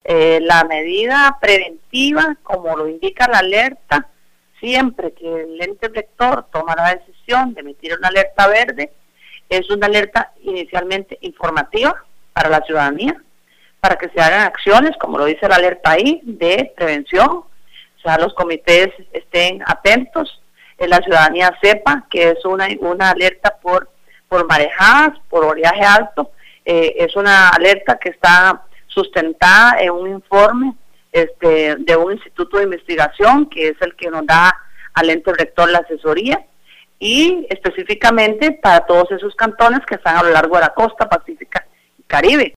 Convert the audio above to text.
La medida preventiva, como lo indica la alerta, siempre que el ente rector toma la decisión de emitir una alerta verde, es una alerta inicialmente informativa para la ciudadanía, para que se hagan acciones, como lo dice la alerta ahí, de prevención, o sea, los comités estén atentos, la ciudadanía sepa que es una alerta por marejadas, por oleaje alto, es una alerta que está sustentada en un informe de un instituto de investigación que es el que nos da al ente rector la asesoría, y específicamente para todos esos cantones que están a lo largo de la costa pacífica y Caribe.